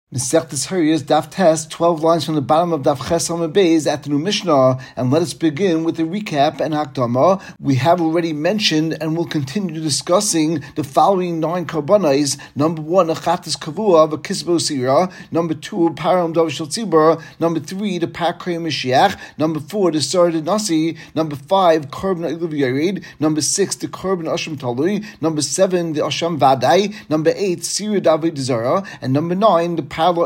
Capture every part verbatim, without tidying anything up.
Masechtas Hariyas, Daf Tes, twelve lines from the bottom of Daf Ches Amud Beis at the new Mishnah, and let us begin with a recap and Hakdama. We have already mentioned and will continue discussing the following nine karbanos. Number one, a Chatas Kavua, a Kisbo Sira. Number two, Param Davashal Tzibur. Number three, the Pakrei Mashiach. Number four, the Sar Nasi. Number five, Korban Ilav Yared. Number six, the Korban Asham Talui. Number seven, the Asham Vadai. Number eight, Sira David Zara. And number nine, the that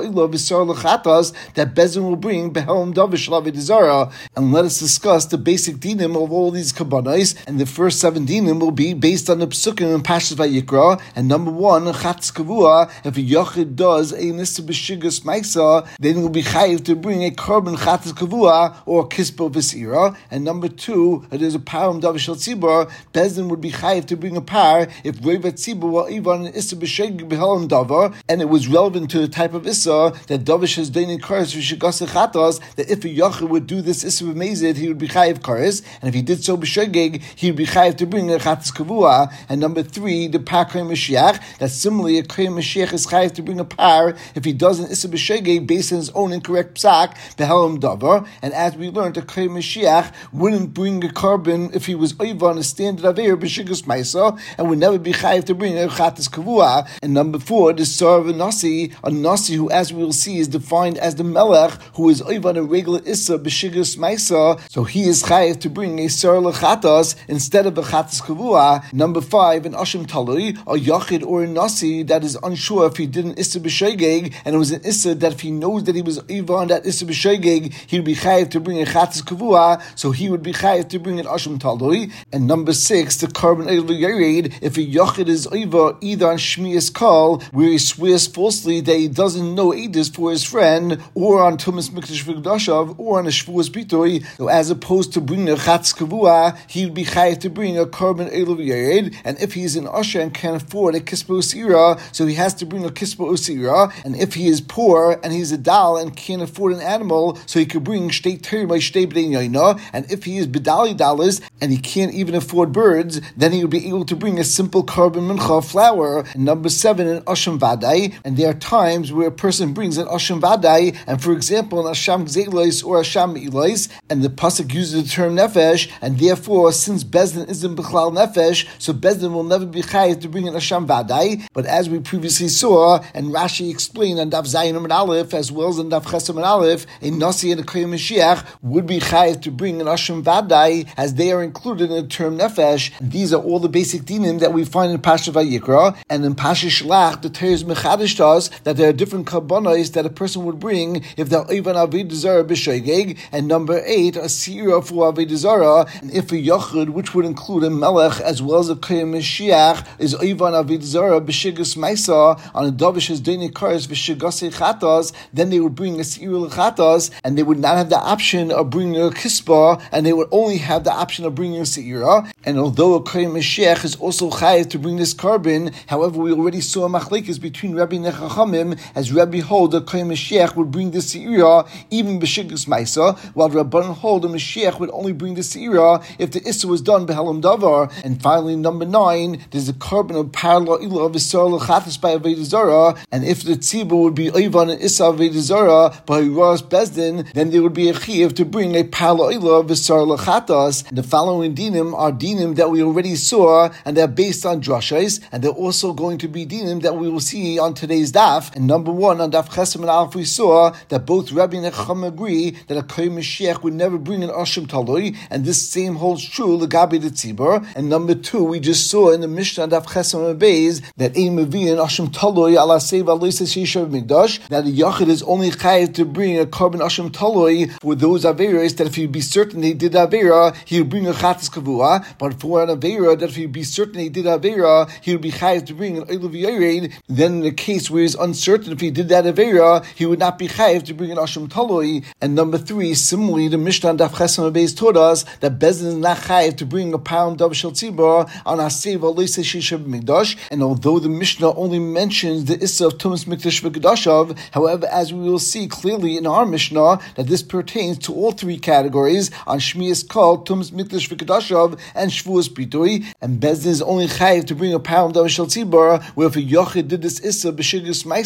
Bezin will bring Behelm Davish Lavidizara, and let us discuss the basic dinim of all these kabbanos. And the first seven dinim will be based on the psukim and Pashas Vayikra. And number one, Chatz Kavua, if a Yochid does a Nissa B'Shigas Maisa, then he will be chayiv to bring a Korban Chatz Kavua or Kispo V'Sira. And number two, it is a Param Davish Al Tzibur, Bezin would be chayiv to bring a par if Revet Tzibur were even an Issa B'Shig Behelm Davar, and it was relevant to the type of Issa that Davish has done in Kares V'Shigas Chatas, that if a Yochid would do this Issa B'Mezid, he would be chayiv Kares, and if he did so B'Shegeg, he would be chayiv to bring a Chatz Kavua. And number three, the Pakrei Mashiach, that similarly a Krei Mashiach is chayiv to bring a par if he does an Issa B'Shegeg based on his own incorrect psak, Behelm Davar. And as we learned, the Krei Mashiach wouldn't bring a carbon if he was over on a standard Aver B'Shigas Maisa, and would never be chayiv to bring a Chatz Kavua. And number four, the Sar of a Nasi, a Nasi who, as we will see, is defined as the Melech who is over on a regular Issa B'Shigas Maisa, so he is chayiv to bring a Sar L'Chatas instead of a Chatz Kavua. Number five, an Asham Talui, a Yachid or a Nasi that is unsure if he did an Issa B'Shegeg, and it was an Issa that if he knows that he was over on that Issa B'Shegeg, he would be chayiv to bring a Chatz Kavua, so he would be chayiv to bring an Asham Talui. And number six, the Korban Ilav Yared, if a Yachid is over either on Shmias Kol, where he swears falsely that he doesn't know Edis for his friend, or on Tumas Mikdash V'Gdashav, or on a Shavuos Bitoi, so as opposed to bringing a Chatz Kavua, he would be chayiv to bring a Korban Ilav Yared. And if he is an Usher and can't afford a Kispo Osira, so he has to bring a Kispo Osira. And if he is poor and he's a Dal and can't afford an animal, so he could bring Shtei Teri by Shtei B'nei Yaina. And if he is B'dali Dalas and he can't even afford birds, then he would be able to bring a simple Korban Mincha flour. And number seven, an Asham Vadai. And there are times where a person brings an Asham Vadai, and for example, an Asham Gzelois or Asham Elois, and the pasuk uses the term Nefesh, and therefore, since Bezdin isn't B'chlal Nefesh, so Bezdin will never be chayiv to bring an Asham Vadai. But as we previously saw, and Rashi explained on Daf Zayin and Aleph, as well as on Daf Chesam and Aleph, a Nasi and a Krei Mashiach would be chayiv to bring an Asham Vadai, as they are included in the term Nefesh. And these are all the basic dinim that we find in Pasha Vayikra, and in Pasha Shlach, the Torah is mechadish to us that there are different karbanos that a person would bring if they're even Avodah Zarah b'Shegeg. And number eight, a Sira for Avodah Zarah, and if a Yachid, which would include a Melech as well as a Krei Mashiach, is even Avodah Zarah b'Shigas Maisa on a Davish as Deni Kares v'Shigas Chatas, then they would bring a Sira L'Chatas, and they would not have the option of bringing a Kispa, and they would only have the option of bringing a Sira. And although a Krei Mashiach is also chayiv to bring this carbon, however, we already saw a machlekes between Rabbi Nechachamim, as Rabbi hold the Krei Mashiach would bring the Seira even b'Shigas Maisa, while Rabban hold the Mashiach would only bring the Seira if the Issa was done b'Helam Davar. And finally, number nine, there's a carbon of Parla Ilah of Isar L'Chatas by Avodah Zarah, and if the Tzibur would be Ivan and Issa Avodah Zarah by Ras Bezdin, then there would be a chiyuv to bring a Parla Ilah of Isar L'Chatas. The following dinim are dinim that we already saw, and they're based on drashas, and they're also going to be dinim that we will see on today's daf. And number one, on daf Chesam and Aleph, we saw that both Rabbi and Chacham agree that a Krei Mashiach would never bring an Asham Talui, and this same holds true L'gabi the Tzibur. And number two, we just saw in the Mishnah daf Chesam and Beis that Ein Mevi an Asham Talui ala Seva Loisa Sheishav Mikdash, that a Yachid is only chayiv to bring a carbon Asham Talui for those Averas that if he'd be certain he did Avera, he would bring a Chatz Kavua, but for an Avera that if he'd be certain he did Avera, he would be chayiv to bring an Ilav Yared. Then in the case where he's uncertain if he did that Avera, he would not be chayiv to bring an Asham Talui. And number three, similarly, the Mishnah and Daf Chesam Beis taught us that Bezdin is not chayiv to bring a pound of Shel Tzibur on Aseva Loisa Sheishav Mikdash. And although the Mishnah only mentions the Issa of Tumas Mikdash V'Gdashav, however, as we will see clearly in our Mishnah, that this pertains to all three categories on Shmias Kol, Tumas Mikdash V'Gdashav, and Shavuos Bitoi. And Bezdin is only chayiv to bring a pound of Shel Tzibur, where if a Yochid did this Issa B'Shigas Maisa,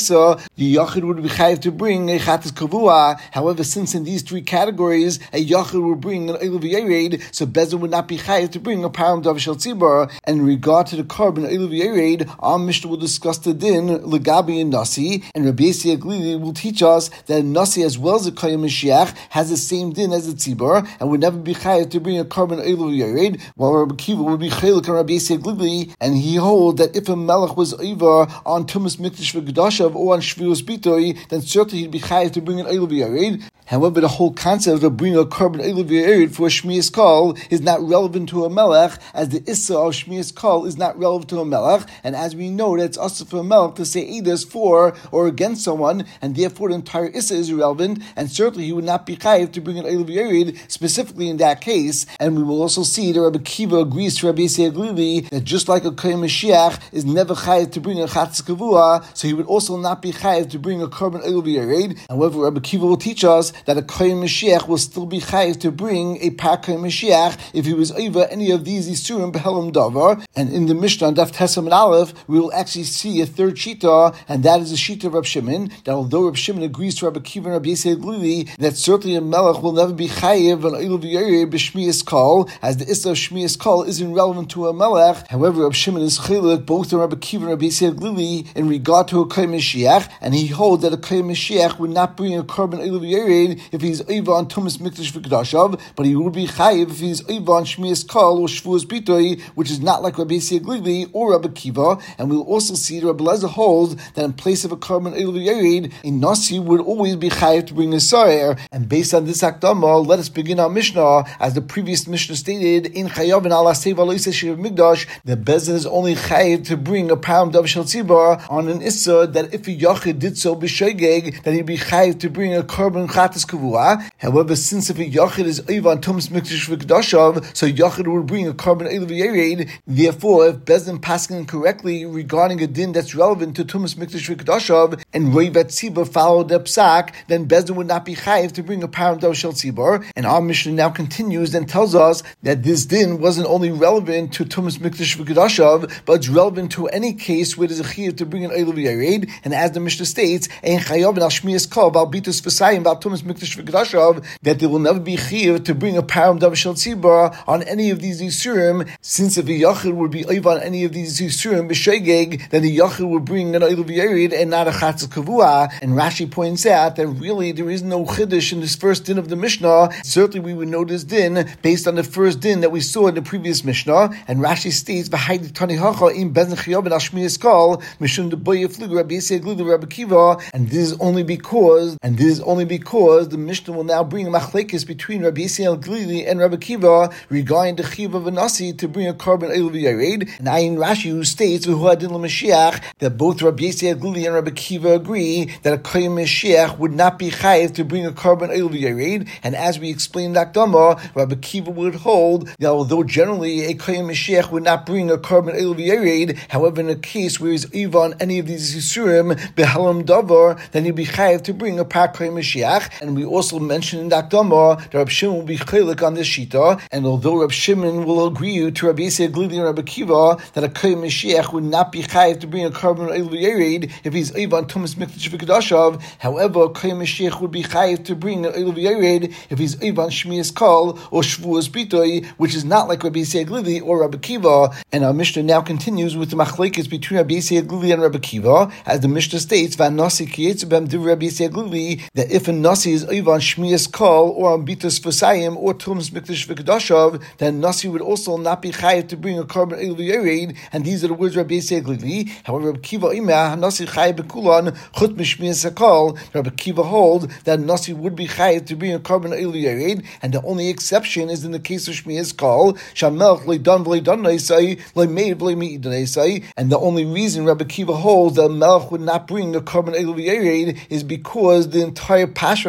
the Yachid would be chayiv to bring a Chatas Kavua. However, since in these three categories, a Yachid would bring an Eilu V'Yered, so Bezdin would not be chayiv to bring a Param Davar Shel Tzibur. And in regard to the carbon Eilu V'Yered, our Mishnah will discuss the din, Legabi and Nasi, and Rabbi Yossi Aglili will teach us that Nasi as well as a Kohen Mashiach has the same din as the Tzibur, and would never be chayiv to bring a carbon Eilu V'Yered, while Rabbi Kiva would be chaylik on Rabbi Yossi Aglili, and he holds that if a melech was over on Tumas Mikdash V'Kedashav or on Shvius Bitoi, then certainly he'd be chayiv to bring an Eilu V'Yered. However, the whole concept of bringing a carbon Eilu V'Yered for a Shmias Kol is not relevant to a melech, as the Issa of Shmias Kol is not relevant to a melech, and as we know that it's also for a melech to say either for or against someone, and therefore the entire Issa is irrelevant, and certainly he would not be chayiv to bring an Eilu V'Yered specifically in that case. And we will also see that Rabbi Kiva agrees to Rabbi Yossi Aglili that just like a Kohen Mashiach is never chayiv to bring a Chatzis Kavua, so he would also not be chayiv to bring a carbon Eilu V'Yered. However, Rabbi Kiva will teach us that a Kohen Mashiach will still be chayiv to bring a Par Kohen Mashiach if he was over any of these Isurim Behelam Davar. And in the Mishnah on Daf Tesam and Aleph, we will actually see a third Shita, and that is the Shita of Reb Shimon, that although Reb Shimon agrees to Rabbi Kiva and Rabbi Yossi Aglili that certainly a Melech will never be chayiv on Eilu V'Yered b'Shmias Kol, as the Issa of Shmias Kol isn't relevant to a Melech. However, Reb Shimon is chaylik both on Rabbi Kiva and Rabbi Yossi Aglili in regard to a Kohen Mashiach, and he holds that a Kohen Mashiach would not bring a carbon Eilu V'Yered if he's over on Tumas Mikdash V'Kedashav, but he would be chayiv if he's over on Shmias Kol or Shvuas Bitoi, which is not like Rabbi Yossi Aglili or Rabbi Kiva. And we'll also see that Rabbi Lezer holds that in place of a carbon Eilu V'Yered, a Nasi would always be chayiv to bring a Soyer. And based on this Akdama, let us begin our Mishnah. As the previous Mishnah stated, in Chayav and Allah Seva Loisa Shiv Migdash, the Bezdin is only chayiv to bring a Param Davar Shel Tzibur on an Issa that if a Yachid did so b'Shegeg, then he'd be chayiv to bring a carbon Chatas Kavua. However, since if a Yachid is over on Tumas Mikdash V'Kedashav, so Yachid would bring a carbon Eilu V'Yered. Therefore, if Bezdin paskin correctly regarding a din that's relevant to Tumas Mikdash V'Kedashav and Reivat Tzibur followed the Psak, then Bezdin would not be chayiv to bring a Param Davar Shel Tzibur. And our Mishnah now continues and tells us that this din wasn't only relevant to Tumas Mikdash V'Kedashav, but it's relevant to any case where there's a chiyuv to bring an Eilu V'Yered. And as the Mishnah states, Ein Chayav and Al Shmias Kol Val Bitus V'Sayim Val Tumas Mikdash V'Kedashav, that there will never be chiyuv to bring a Param Davar Shel Tzibur on any of these Yisurim, since if a Yachid would be over on any of these Yisurim b'Shegeg, then the Yachid would bring an Eilu V'Yered and not a Chatzis Kavua. And Rashi points out that really there is no chiddush in this first din of the Mishnah. Certainly we would know this din based on the first din that we saw in the previous Mishnah. And Rashi states, "V'haydi tani hacha im bezdin chayav and ashmiyas kol mishum deboye fligu Rabbi Yossi Aglili Rabbi Kiva." And this is only because, and this is only because the Mishnah will now bring a machlekes between Rabbi Yossi Aglili and Rabbi Kiva regarding the chiyuv of a nasi to bring a carbon Eilu V'Yered. And Ayin Rashi who states v'hu adin l'Mashiach that both Rabbi Yossi Aglili and Rabbi Kiva agree that a Kohen Mashiach would not be chayiv to bring a carbon Eilu V'Yered. And as we explained in Akdama, Rabbi Kiva would hold that although generally a Kohen Mashiach would not bring a carbon Eilu V'Yered, however in a case where he's even on any of these Yisurim Behelam Davar, then he'd be chayiv to bring a Par Kohen Mashiach. And we also mentioned in Akdama that Rabbi Shimon will be chaylik on this Shita, and although Rabbi Shimon will agree to Rabbi Yossi Aglili and Rabbi Kiva that a Kohen Mashiach would not be chayiv to bring a carbon Eilu V'Yered if he's even on Tumas Mikdash V'Kedashav, however a Kohen Mashiach would be chayiv to bring an Eilu V'Yered if he's even on Shmias Kol or Shvuas Bitoi, which is not like Rabbi Yossi Aglili or Rabbi Kiva. And our Mishnah now continues with the machlekes between Rabbi Yossi Aglili and Rabbi Kiva, as the Mishnah states, "V'nasi kiyetzu b'em divrei Rabbi Yossi Aglili," that if a nasi is even on Shmias Kol or on Bitus V'Sayim or Tumas Mikdash V'Kedashav, then nasi would also not be chayiv to bring a carbon Eilu V'Yered. And these are the words of Rabbi Yossi Aglili. However, Rabbi Kiva imah nasi chayiv b'kulan chut mishmias hakol. Rabbi Kiva hold that nasi would be chayiv to bring a carbon Eilu V'Yered, and the only exception is in the case of Shmias Kol. Shamelch leidan v'leidan neisai leimeid v'leimeid neisai. And the only reason Rabbi Kiva holds that Melch would not bring a carbon Eilu V'Yered is because the entire Pasha of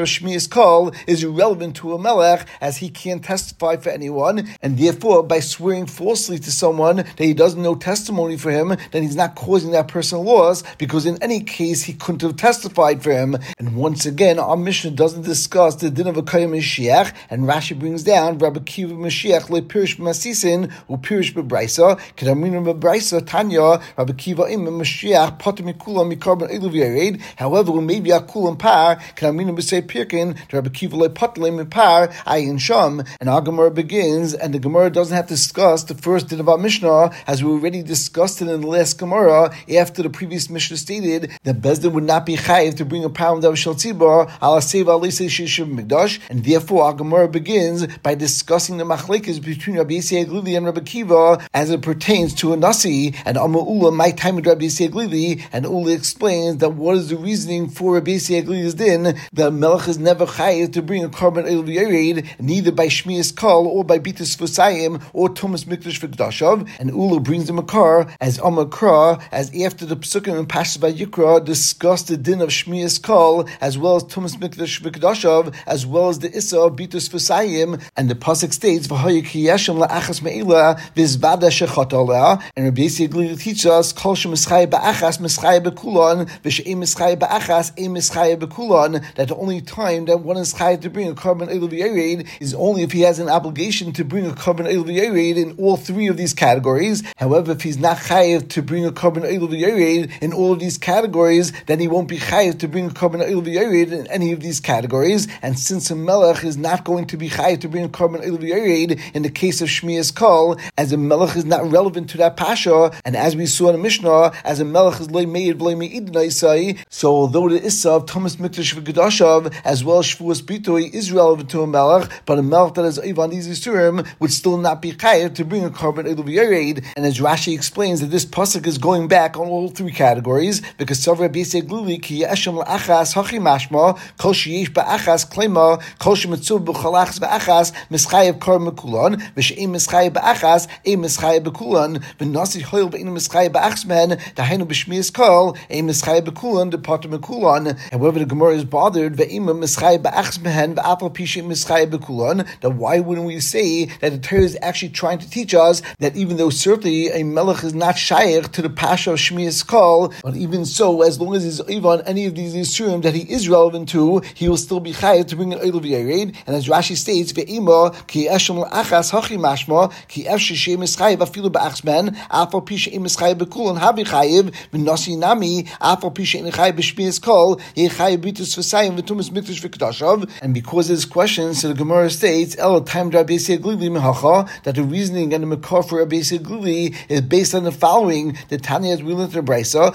Shmias Kol is irrelevant to a melech, as he can't testify for anyone, and therefore by swearing falsely to someone that he doesn't know testimony for him, then he's not causing that person loss, because in any case he couldn't have testified for him. And once again, our Mishnah doesn't discuss the din of a Kayim Mashiach, and Rashi brings down Rabbi Kiva Mashiach le Pirish Masisin u Pirish Bebraisa Kedamina Bebraisa Tanya Rabbi Kiva im Mashiach Potem Mikulam Mikarban Elu V'Yared. However, maybe Akulam Par Kedamina B'Sei Pirkin Rabbi Kiva le Potlem Par Ayin Sham. And our Gemara begins, and the Gemara doesn't have to discuss the first din of our Mishnah, as we already discussed it in the last Gemara after the previous Mishnah stated that Bezdin would not be chayiv to bring a pound of Shel Tzibor ala seva alisa shishiv mikdash, and therefore our Gemara begins by discussing the machlekes between Rabbi Yisrael Glili and Rabbi Kiva as it pertains to a nasi, and Amma Ula my time with Rabbi Yisrael Glili, and Ula explains that what is the reasoning for Rabbi Yisrael Glili's din that Melech is never chayiv to bring a carbon el v'yared, neither by Shmias Kol or by Bitus Fusayim or Thomas Mikdash v'Kedashav, and Ula brings him a car as Amma Kra, as after the Pesukim and Pashas Vayikra discussed the din of Shmias Kol as well as Thomas Mikdash v'Kedashav, as well as the Issa of Bitus Fusayim, and the pasuk states v'hoyu ki yeshem la'achas me'ila v'zvada shechat aleh, and Rabbi Yisrael Glili teaches us kol she'mischay ba'achas mischay b'kulon v'she'im mischay ba'achas im mischay b'kulon, that the only time that one is chayav to bring a carbon el v'yared is only if he has an obligation to bring a carbon el v'yared in all three of these categories. However, if he's not chayav to bring a carbon el v'yared in all of these categories, then he won't be chayav to bring a carbon el v'yared in any of these categories. And since a melech is not going to be chayav to bring a carbon el v'yared in the case of Shmias Kol, as a melech is not relevant to that pasha, and as we saw in the Mishnah, as a melech is loy meid loy meid naisai, so although the issa of Thomas Mikdash v'Kedashav as well as Shvuas Bitoi is relevant to a melech, but a melech that is Ivan Yisurim would still not be chayav to bring a carbon el v'yared. And as Rashi explains that this pasuk is going back on all three categories, because Savra Rabbi Yisrael Glili ki yeshem la'achas hachi mashma kol sheyesh ba'achas klema kol shemitzuv b'chalachas ba'achas mischayev kar mekulon v'she'im mischayev ba'achas ein mischayev b'kulon v'nasi hoil b'ein mischayev ba'achas men dahainu b'shmias kol ein mischayev b'kulon departed mekulon. However, the Gemara is bothered v'eim mischayev ba'achas men v'apal pishin mischayev b'kulon. That why wouldn't we say that the Torah is actually trying to teach us that even though certainly a melech is not shaykh to the pasha of Shmias Kol, but even so, as long as he's on any of these Yisurim that he is relevant to, he will still be chayav to bring an oil v'yared. And as Rashi states, ve'ima ki eshem l'achas hachi mashma ki efshi she'im mischayev afilu ba'achs men afal pi she'im mischayev b'kulon habi chayev v'nasi nami afal pi she'im chayev b'Shmias Kol ye chayev bitus v'sayim v'tumas mikdash v'kedashav. And because of this question, so the Gemara states el time Rabbi Yisrael Glili mehacha, that the reasoning and the makar for Rabbi Yisrael Glili is based on the following: the Tanya is real to Brisa,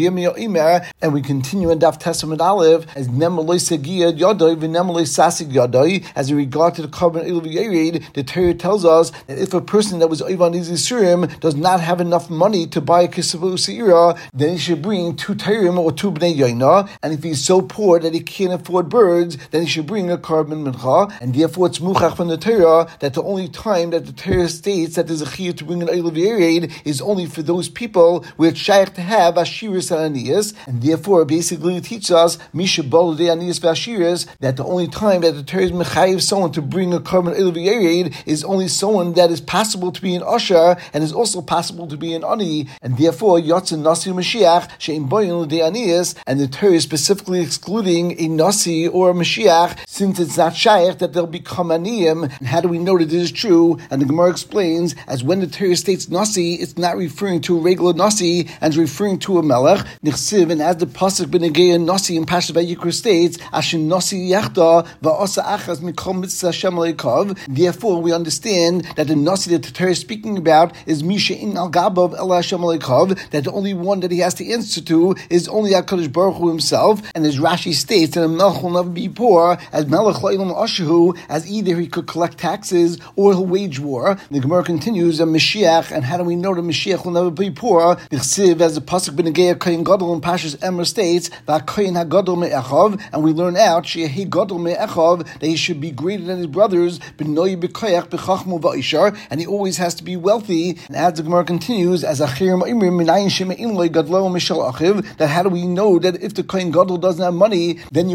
and we continue in Daf Testament Aleph as nemaloi segiyad yadoi v'nemaloi sasig yadoi. As in regard to the carbon el v'yared, the Torah tells us that if a person that was Ivan Yisurim does not have enough money to buy a kisavu seira, then he should bring two teirim or two bnei yoina. And if he's so poor that he can't afford birds, then he should bring a carbon mincha. And therefore, it's muchach from the Torah that the only time that the Torah states that there's a chiyuv to bring an el v'yared is only for those people where it's shaykh to have ashiris and aniyas, and therefore basically it teaches us misha baludei aniyas v'ashiris that the only time that the Torah is mechayiv someone to bring a carbon el v'yared is only someone that is possible to be an usher and is also possible to be an ani, and therefore yotzin nasi Mashiach she'im boyin l'dei aniyas, and the Torah is specifically excluding a nasi or a Mashiach since it's not shaykh that they'll become aniyim. And how do we know that this is true? And the Gemara explains as when the Torah states nasi, it's not referring to a regular nasi and it's referring to a melech. Nichsiv, and as the pasuk b'negei nasi in Pashas Vayikra states, ashin nasi yachda va'asa achas mikol mitzvah Hashem leikav. Therefore, we understand that the nasi that the Torah is speaking about is misha in al gabav el Hashem leikav. That the only one that he has to answer to is only HaKadosh Baruch Hu himself. And as Rashi states, that a melech will never be poor, as melech la'ilam ashehu, as either he could collect taxes or he'll wage war. The Gemara continues, a Mashiach, and how do we know that Mashiach will never be poor? Nichsiv, as the pasuk b'negei Kohen Gadol in Pashas Emor states, Kohen HaGadol me'echav, and we learn out she'ehi Gadol me'echav, that he should be greater than his brothers, b'noi b'koyach b'chachmu v'ishar, and he always has to be wealthy. And as the Gemara continues, as achirim imrim minayin sheme'in loy gadlo mishal achiv, that how do we know that if the Kohen Gadol doesn't have money, then you have to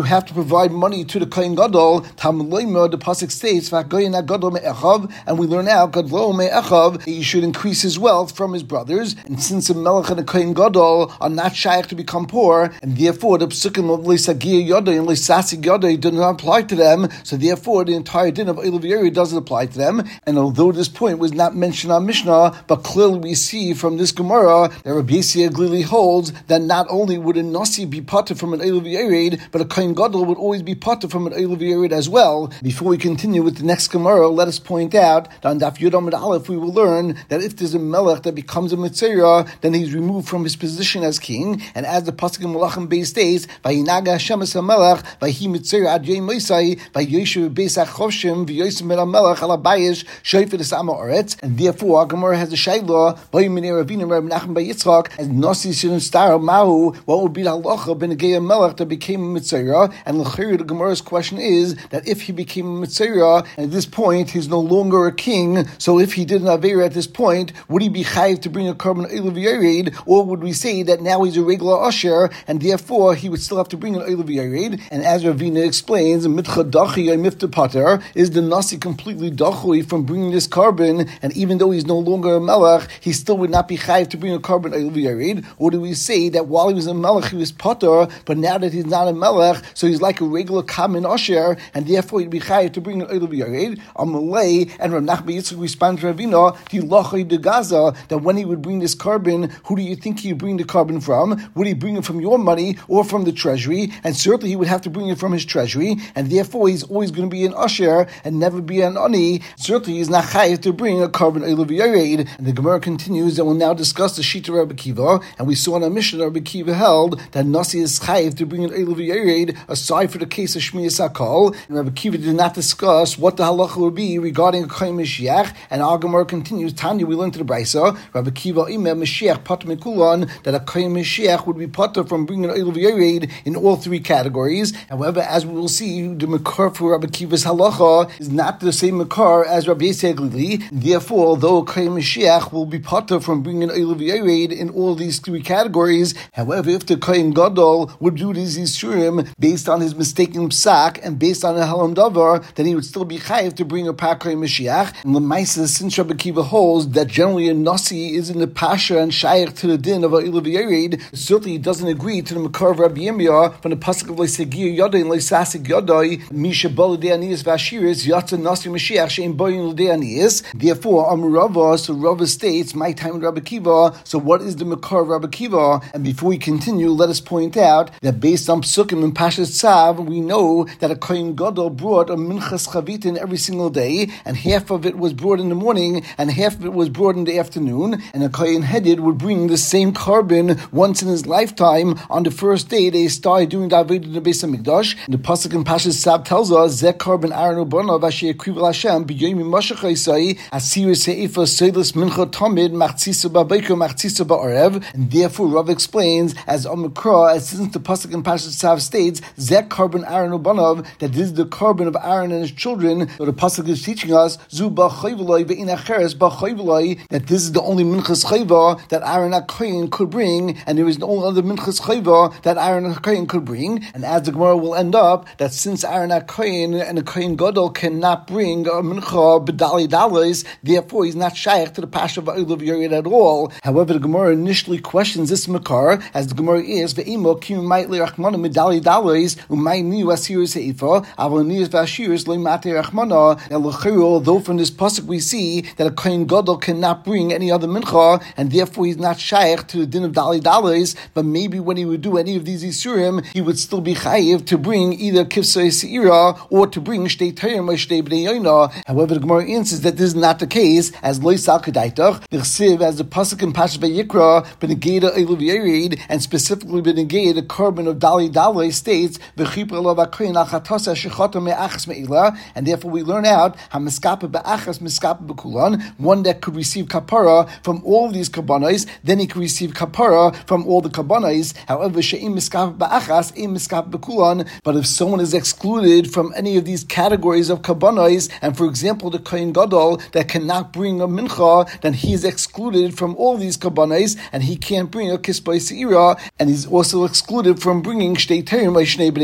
provide money to the Kohen Gadol, Talmud Loimer, the pasuk states, "V'hagoyin hagadol me'echav," and we learn out Gadlo me'echav that he should increase his wealth from his brothers. And since a Melech and a Kohen Gadol are not shaykh to become poor, and therefore the psukim of Leisagir Yodai and Leisasig Yodai do not apply to them, so therefore the entire din of Eiluv Yered doesn't apply to them. And although this point was not mentioned on Mishnah, but clearly we see from this Gemara that Rabbi Yossi Aglili holds that not only would a Nasi be potter from an Eiluv Yered, but a Kohen Gadol would always be potter from an Eiluv Yered as well. Before we continue with the next Gemara, let us point out that on Daf Yud Amud Aleph we will learn that if there's a Melech that becomes a Mitzera, then he's removed from his position as king. And as the pasuk in Malachim Beis states, "Vayinaga Hashem es HaMelech, Vayi Mitzera ad Yom Mosai, Vayoshev Beis HaChoshem, V'yosem el HaMelech al HaBayish, Shofet es Am HaOretz." And therefore, our Gemara has a shayla, Vayiminei Ravina Reb Nachman bar Yitzchak, as Nasi Shouldn't Star Mahu, what would be the halacha b'negei a Melech that became a Mitzera? And l'chayr, the Gemara's question is that if he became a Mitzera, and at this point he's no longer a king, so if he did an Aveira at this point, would he be chayiv to bring a carbon Eiluv Yered, or would we say that now he's a regular usher, and therefore he would still have to bring an Eiluv Yered? And as Ravina explains, Mitcha Dachi Mifta Pater, is the Nasi completely dachui from bringing this carbon, and even though he's no longer a Melech, he still would not be chayiv to bring a carbon Eiluv Yered? Or do we say that while he was a Melech, he was Pater, but now that he's not a Melech, so he's like a regular common usher, and therefore he'd be chayiv to bring an Eiluv Yered? Amalei and Rav Nachman bar Yitzchak responds to Ravina, Tilachai de Gaza, that when he would bring this carbon, who do you think he would bring the carbon from? Would he bring it from your money or from the treasury? And certainly he would have to bring it from his treasury, and therefore he's always going to be an usher and never be an ani. Certainly he's not chayiv to bring a carbon Eiluv Yered. And the Gemara continues and will now discuss the Shita Rabbi Kiva, and we saw in our Mishnah Rabbi Kiva held that Nasi is chayiv to bring an Eiluv Yered aside for the case of Shmiyas HaKol. And Rabbi Kiva did not discuss what the halacha would be regarding a Kohen Mashiach, and our Gemara continues, Tanya, we learned to the Brisa, Rabbi Kiva Imer Mashiach Pater Mikulan, that a Kohen Mashiach would be potter from bringing an Eiluv Yered in all three categories. However, as we will see, the Makar for Rabbi Kiva's halacha is not the same Makar as Rabbi Yossi Aglili. Therefore, although a Kohen Mashiach will be potter from bringing an Eiluv Yered in all these three categories, however, if the Kohen Gadol would do these Yisurim based on his mistaken psak and based on a Halam Davar, then he would still be chayiv to bring a Par Kohen Mashiach. And L'maisa, since Rabbi Kiva holds that generally a Nasi is in the Pasha and Shaykh to the din of a Eiluv Yered, certainly he doesn't agree to the Makar of Rabbi Yirmiyah from the pasuk of Leisagir Yodai and Leisasig Yodai, Misha Bol L'dei Aniyas Vashiris Yatza Nasi Mashiach Shein Boyin L'dei Aniyas. Therefore, Amurava, so Rava states, my time with Rabbi Kiva. So what is the Makar of Rabbi Kiva? And before we continue, let us point out that based on Psukim and Pashas Tzav, we know that a Kohen Gadol brought a Minchas Chavitin every single day, and half of it was brought in the morning, and half of it was brought in the afternoon. And a Kohen Hedid would bring the same carbon once in his lifetime. On the first day, they started doing the Avodah in the Beis Hamikdash. And the pasuk in Pashas Tzav tells us, "Zeh carbon Aaron ubanav asher yakriv Hashem b'yomi mashach Yisai asir seifa seidus mincha tamid machtzisa ba'beiko machtzisa ba'arev." And therefore, Rav explains as Omikra, as since the pasuk in Pashas Tzav states, "Zeh carbon Aaron ubanav," that this is the carbon of Aaron and his children. So the pasuk is teaching us, "Zu ba'chayvulai ve'in acheres ba'chayvulai," that this is the only minchas chayva that Aaron HaKohen could bring, and there is no other minchas chayva that Aaron HaKohen could bring. And as the Gemara will end up, that since Aaron HaKohen and the Kohen Gadol cannot bring a mincha b'dali dalis, therefore he's not shaykh to the pasha of Eiluv Yered at all. However, the Gemara initially questions this makar, as the Gemara is ve'imo kim might le'rachmana medali dalis u'may niu asir seifa avon niu v'ashiris le'mate rachmana. Although from this pasuk we see that a Kohen Gadol cannot bring any other mincha, and therefore he's not shaykh to the din of dali dalis, but maybe when he would do any of these isurim, he would still be chayiv to bring either kifsei seira or to bring shtei tayim or shtei bnei yoina. However, the Gemara answers that this is not the case, as loisal kedaitach the chsiv, as the pasuk in Pashat Vayikra benegeda Eiluv Yered, and specifically benegeda the carbon of dali dalei states v'chipra lo v'akoyin al chatasa shechata me'achas me'ila, and therefore we learn out hamiskapa be'achas miskapa bekulan, one that could receive kapara from all of these kabbanos, then he could receive kapara from all the kabbanos. However, she'im miskapa be'achas im miskapa bekulan, but if someone is excluded from any of these categories of kabbanos, and for example the Kohen Gadol that cannot bring a mincha, then he is excluded from all these kabbanos, and he can't bring a kisbay seira, and he's also excluded from bringing shtei terim by shnei bnei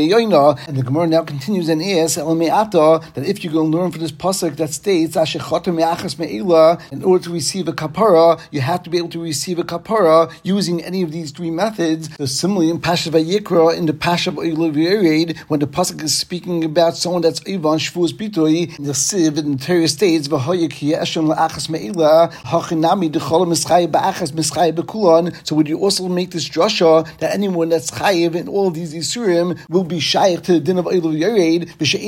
Yoina. And the Gemara now continues and asks, that if you're going to learn from this pasuk that states, in order to receive a kapara, you have to be able to receive a kapara using any of these three methods. So similarly, in Pasha Vayikra, in the Pasha V'Oilav Yered, when the pasuk is speaking about someone that's Ivan Shvuas Bitoi, the Siv in the Torah states, so would you also make this drasha that anyone that's chayiv in all of these isurim will be shaykh to the din of Oilav Yered,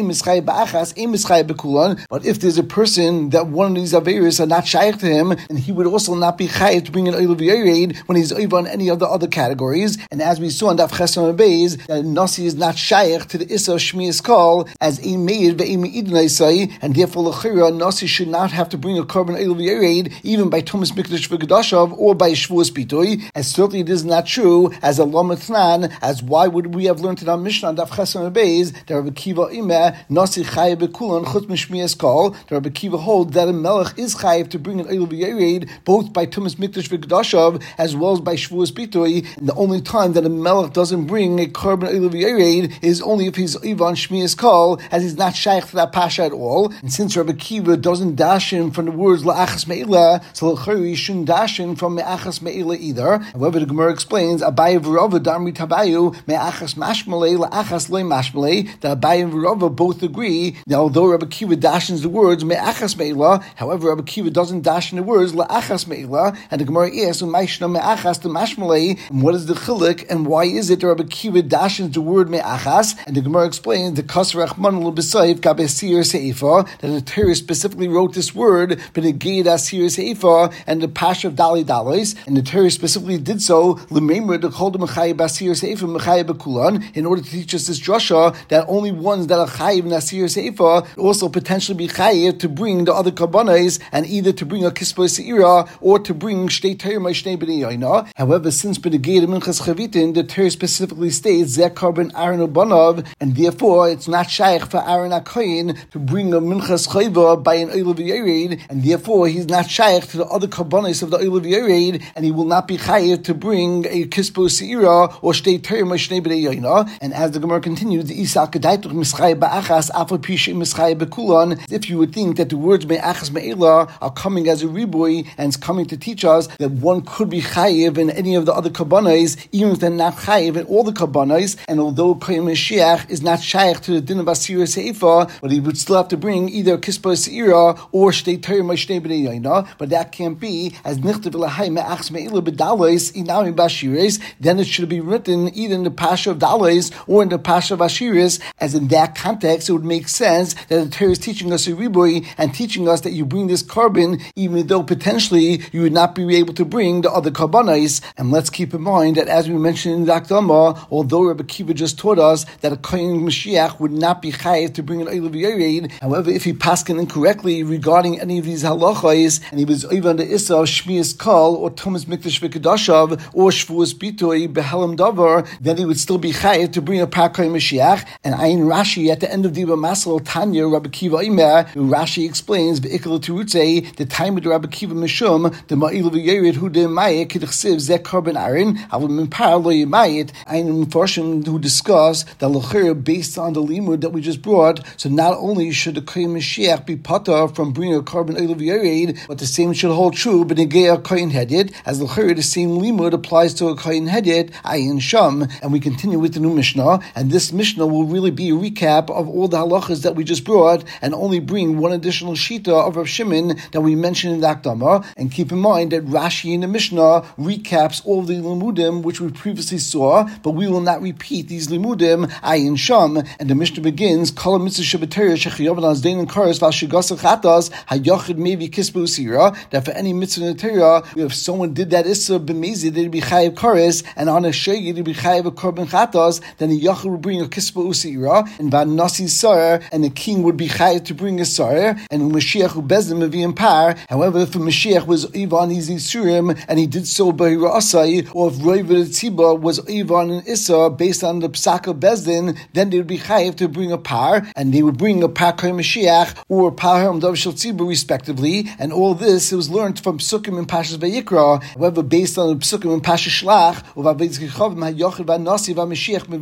but if there's a person that one of these averis are not shaykh to him, and he would also not be chayiv to bring an Oilav Yered when he's over on any of the other categories. And as we saw in Daf Chesam Beis, that Nasi is not shaykh to the Issa Shmias Kol as a meid ve'im idnaisai, and therefore l'chira Nasi should not have to bring a korban Oilav Yered even by Tumas Mikdash v'Gadashav or by Shvuas Bitoi. As certainly it is not true as a Lamatnan, as why would we have learned in our Mishnah on Daf Chesam Beis that Rabbi Kiva Imeh Nasi chayiv bekulan chutz mishmias kol. The Rabbi Kiva holds that a melech is chayiv to bring an Oilav Yered both by Tumas Mikdash v'Gadashav as well as by Shvuas Bitoi. And the only time that a melech doesn't bring a korban Oilav Yered is only if he's Ivan Shmias Kol, as he's not shaykh to that pasha at all. And since Rabbi Kiva doesn't dash in from the words la'achas me'ila, so l'chari shouldn't dash in from me'achas me'ila either. However, the Gemara explains Abaye v'Rava damri tabayu me'achas mashmalei la'achas loy mashmalei. That Abaye and v'Rava both agree. Now, although Rabbi Kiva dashes the words me'achas me'ila, however, Rabbi Kiva doesn't dash in the words la'achas me'ila. And the Gemara asks u'mayshna me'achas to mashmalei. And what is the chilik and why is it that Rabbi Kiva dashes the word me'achas? And the Gemara explains the kasar rachman l'b'sayif kabesir seifa, that the Torah specifically wrote this word b'neged asir seifa and the pasha of dali dalos, and the Torah specifically did so l'meimer the chol d'mechayib asir seifa mechayib b'kulan, in order to teach us this drasha that only ones that are chayiv in asir seifa also potentially be chayiv to bring the other kabbanos, and either to bring a kispa seira or to bring shtei Torah shnei b'nei yoina. However, since b'neged minchas chavitin, the Torah specifically states zeh korban Aaron Obanav, and therefore it's not shaykh for Aaron HaKoyin to bring a minchas chayva by an Oilav Yered, and therefore he's not shaykh to the other karbanos of the Oilav Yered, and he will not be chayiv to bring a kispo seira or shtei Torah shnei b'nei yoina. And as the Gemara continues, the Isa kedaytuch mischay ba'achas afal pishe mischay bekulan, if you would think that the words me'achas me'ela are coming as a riboy and it's coming to teach us that one could be chayiv in any of the other karbanos, even if they're not chayiv in all the karbanos. And although Kohen Mashiach is not shaykh to the din of Asira Seifa, but he would still have to bring either Kispa Seira or Shtei Torah Shnei B'nei Yoina. But that can't be, as Nichtav L'Hai Me'achs Me'ila B'Dalois Inami Bashiris, then it should be written either in the Pasha of Dalois or in the Pasha of Ashiris, as in that context it would make sense that the Torah is teaching us a ribui and teaching us that you bring this carbon even though potentially you would not be able to bring the other karbanos. And let's keep in mind that as we mentioned in the Akdama, although Rabbi Kiva just taught us that a Kohen Mashiach would not be chayiv to bring an Oilav Yered, however, if he paskin incorrectly regarding any of these halachos, and he was even the Issa of Shmias Kol or Tumas Mikdash v'Kedashav or Shvuas Bitoi Behelam Davar, then he would still be chayiv to bring a Par Kohen Mashiach. And Ayin Rashi at the end of the Masal Tanya Rabbi Kiva Imer, Rashi explains Be'ikal Terutze, the time of the Rabbi Kiva Mishum, the Ma'ilav Yered who de Mayit Kidchsiv Zeh Korban Aaron Avul Mimpar Lo Yemayit. Ayin Mfarshim who discuss that l'chir based on the limud that we just brought. So not only should the Kohen Mashiach be pata from bringing a korban Oilav Yered, but the same should hold true b'negei a Kohen Hedyot, as l'chir the same limud applies to a Kohen Hedyot Ayin Sham. And we continue with the new Mishnah, and this Mishnah will really be a recap of all the halachas that we just brought, and only bring one additional shita of Rav Shimon that we mentioned in the Akdama. And keep in mind that Rashi in the Mishnah recaps all the limudim which we previously saw, but we will not repeat these limudim ayin sham. And the Mishnah begins kol mitzvah shebetorah shechayav al zdein and kares val shegasa chatas hayochid maybe kisbu sira, that for any mitzvah in the Torah, if someone did that issa b'mezi, they'd be chayav kares, and on a shegi they'd be chayav a korban chatas, then the yochid would bring a kisbu usira, and van nasi sar, and the king would be chayav to bring a sar, and Mashiach who bezdim aviyim par. However, if a Mashiach was ivan izi surim and he did so by rasai, or if roiv tzibah was ivan and issa based on the psak of bezdin, then they would be chayav to bring a par, and they would bring a par kohen Mashiach or a par hamdav shel tzibah respectively. And all this it was learned from psukim and pashas vayikra. However, based on the psukim and pashas shlach or vavitzkichav hayochid vanasi vamashiach meviin sira,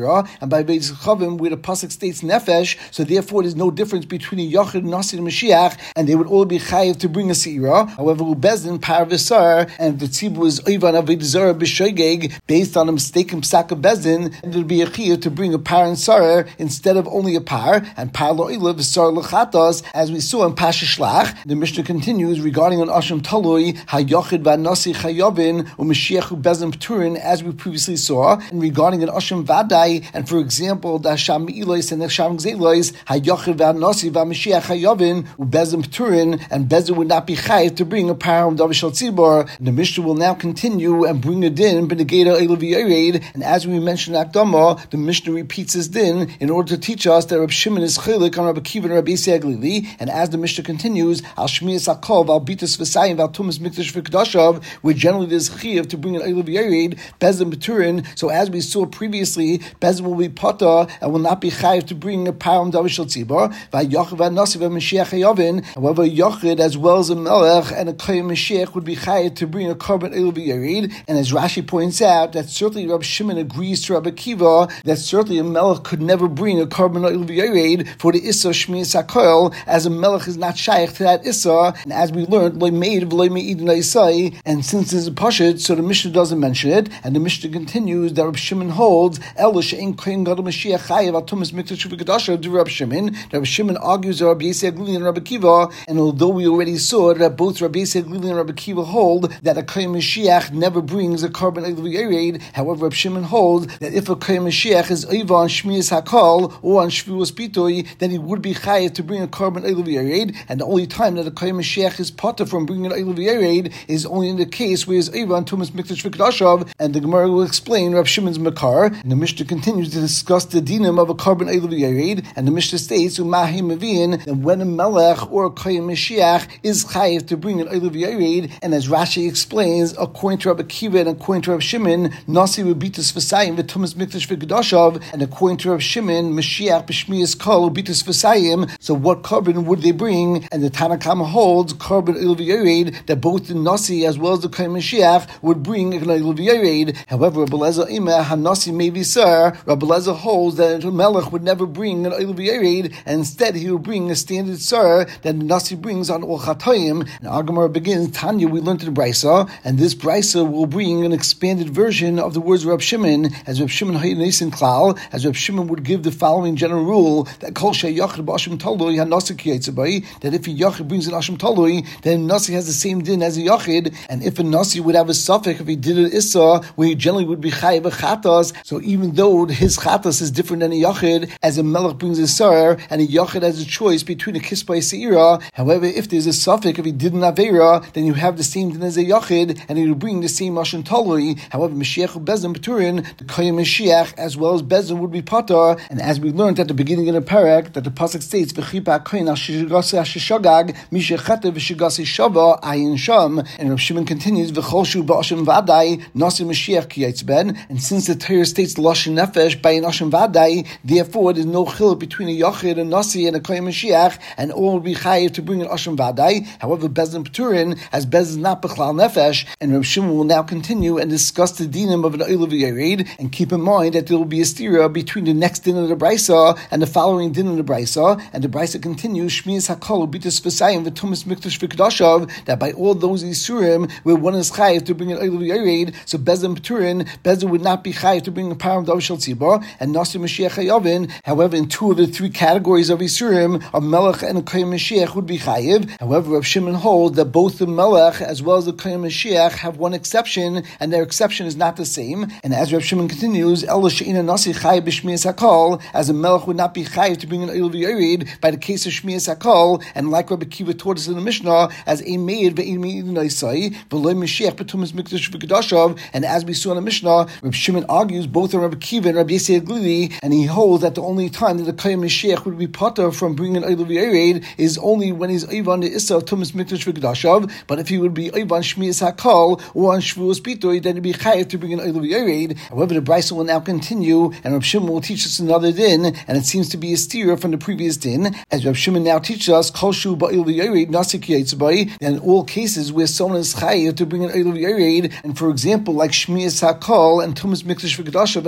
Seirah, and by Beis Chavim, where the pasuk states nefesh, so therefore there's no difference between a Yochid, Nasi, and Mashiach, and they would all be chayiv to bring a Seirah. However, Ubezdin, Par V'Sar, and if the tzibur is Oivan Avodah Zarah B'Shogeg, based on a mistaken psak of Bezdin, there would be a chayiv to bring a Par and Sar instead of only a Par, and Par Lo'ila V'Sar L'chatos, as we saw in Pasha Shlach. The Mishnah continues regarding an Asham Talui, HaYochid V'Nasi Chayovin, U'Mashiach Ubezdin P'turin, as we previously saw, and regarding an Asham Vadai, and for example, the Hasham Ilois and the Hasham Gzelois, HaYochid V'Nasi V'Mashiach Chayovin, Ubezdin P'turin, and Bezdin would not be chayiv to bring a Par of Davishal Tzibor. The Mishnah will now continue and bring a din, B'Negeda Eilu V'Yored, and as we mentioned Akdama, the Mishnah repeats this din in order to teach us that Reb Shimon is chaylik on Rabbi Akiva and Rabbi Yisrael Glili, and as the Mishnah continues, Al Shmias Akov, Al Bitus V'Sayim, Al Tumas Mikdash V'Kedashav, where generally there's chayiv to bring an Eilu V'Yored, Bezdin B'Turin. So as we saw previously, Bezdin will be potter and will not be chayiv to bring a Par of Davishal Tzibor. V'Yochid V'Nasi V'Mashiach Chayovin. However, Yochid as well as a Melech and a Kohen Mashiach would be chayiv to bring a carbon Eilu V'Yored. And as Rashi points out, that certainly Rabbi Shimon agrees to Rabbi Akiva that certainly a Melech could never bring a carbon Eilu V'Yored for the Issa Shmias HaKoil, as a Melech is not shaykh to that Issa. And as we learned, Lo Meid V'Lo Meid Naisai, and since there's a Pashut, so the Mishnah doesn't mention it. And the Mishnah continues that Rabbi Shimon holds El She'en Kohen Gadol Mashiach Chayiv Al Tumas Mikdash V'Kedashav to Rabbi Shimon. Rabbi Shimon argues that Rabbi Yisrael Glili and Rabbi Akiva, and although we already saw that both Rabbi Yisrael Glili and Rabbi Akiva hold that a Kohen Mashiach never brings a carbon Eilu V'Yored, however, Rabbi Shimon holds that if a Kohen Mashiach is over on Shmias HaKol or on Shvuos Pitoi, then he would be chayiv to bring a carbon Eilu V'Yored, and the only time that a Kohen Mashiach is potter from bringing an Eilu V'Yored is only in the case where he's over on Tumas Mikdash V'Kedashav, and the Gemara will explain Rabbi Shimon's Makar, and the Mishnah continues to discuss the dinim of a carbon Eilu V'Yored, and the Mishnah states, Umahi Mavin, that when a Melech or a Kohen Mashiach is chayiv to bring an Eilu V'Yored, and as Rashi explains, according to Rabbi Akiva and according to Rabbi Shimon, Nasi Ubitus V'Sayim V'Tumas Mikdash V'Kedashav, and according to Rabbi Shimon, Mashiach B'Shmias Kol Ubitus V'Sayim. So what carbon would they bring? And the Tanakama holds carbon Eilu V'Yored, that both the Nasi as well as the Kohen Mashiach would bring an Eilu V'Yored. However, Rabbi Lezer Imeh HaNasi Mevi Sar, Rabbi Lezer holds that a Melech would never bring an Eilu V'Yored, and instead he would bring a standard Sar that the Nasi brings on Ol Chatoim. And our Gemara begins, Tanya, we learned in the Brisa, and this Brisa will bring an expanded version of the words of Reb Shimon, as Reb Shimon Hayyanisin Klal, as Reb Shimon would give the following general rule, that Kol Sheyachid B'Ashim Talui HaNasi Kiyetzabai, that if a Yachid brings an Ashim Talui, then Nasi has the same din as a Yachid, and if a Nasi would have a suffix if he did an Issa, where he generally would be Chayiv Chatas, so even though his Chatas is different than a Yachid, as a Melech brings a Sar, and a Yachid has a choice between a Kispa and Seira. However, if there's a suffix if he did an Avera, then you have the same din as a Yachid, and he will bring the same Ashim Talui. However, Mashiach Bezdin B'Turin, the Kohen Mashiach as well as Bezdin would be Patar, and as we learned at the beginning of the parak, that the pasuk states V'chipa Kohen Ashigasi Ashishagag Mishachete V'shigasi Shava Ayin Sham, and Rav Shimon continues V'cholshu Ba'ashim Vadai Nasi Mashiach Kiyatzben, and since the Torah states Lashon Nefesh by an Ashim Vadai, therefore there's no chiluk between a Yachid, a Nasi, and a Kohen Mashiach, and all will be chayiv to bring an Ashim Vadai. However, Bezdin B'Turin, as Bezdin not B'chlal Nefesh, and Rav Shimon will now continue and discuss the dinim of an Eilu V'Yored, and keep in mind that there will be a stira between the next din of the Brisa and the following din of the Brisa, and the Brisa continues Shmias HaKol Ubitus V'Sayim V'Tumas Mikdash V'Kedashav, that by all those Yisurim where one is chayiv to bring an Eilu V'Yored, so Bezdin B'Turin, Bezdin would not be chayiv to bring a Par of Davishal Tzibor, and Nasi Mashiach Chayovin. However, in two of the three categories of Yisurim, a Melech and a Kohen Mashiach would be chayiv. However, Rav Shimon holds that both the Melech as well as the Kohen Mashiach have one exception, and their exception is not the same. And as Rav Shimon continues, El She'ina Nasi Chayiv B'Shmias HaKol, as a Melech would not be chayiv to bring an Eilu V'Yored by the case of Shmias HaKol, and like Rabbi Akiva taught us in the Mishnah, as a maid Ve'in Me'id Naisai V'Lo Mashiach B'Tumas Mikdash V'Kedashav, and as we saw in the Mishnah, Rabbi Shimon argues both on Rabbi Akiva and Rabbi Yisrael Glili, and he holds that the only time that the Kohen Mashiach would be potter from bringing an Eilu V'Yored is only when he's Ivan the Issa of Tumas Mikdash V'Kedashav, but if he would be Ivan Shmias HaKol or on Shvuos Pitoi, then he'd be chayiv to bring an Eilu V'Yored. However, the Brisa will now continue, and Rav Shimon will teach us another din, and it seems to be a steer from the previous din, as Rav Shimon now teaches us Kol Shu Ba'il V'Yored Nasi Kiyatzbai, that in all cases where someone is chayiv to bring an Eilu V'Yored, and for example like Shmias HaKol and Tumas Mikdash V'Kedashav and Shvuos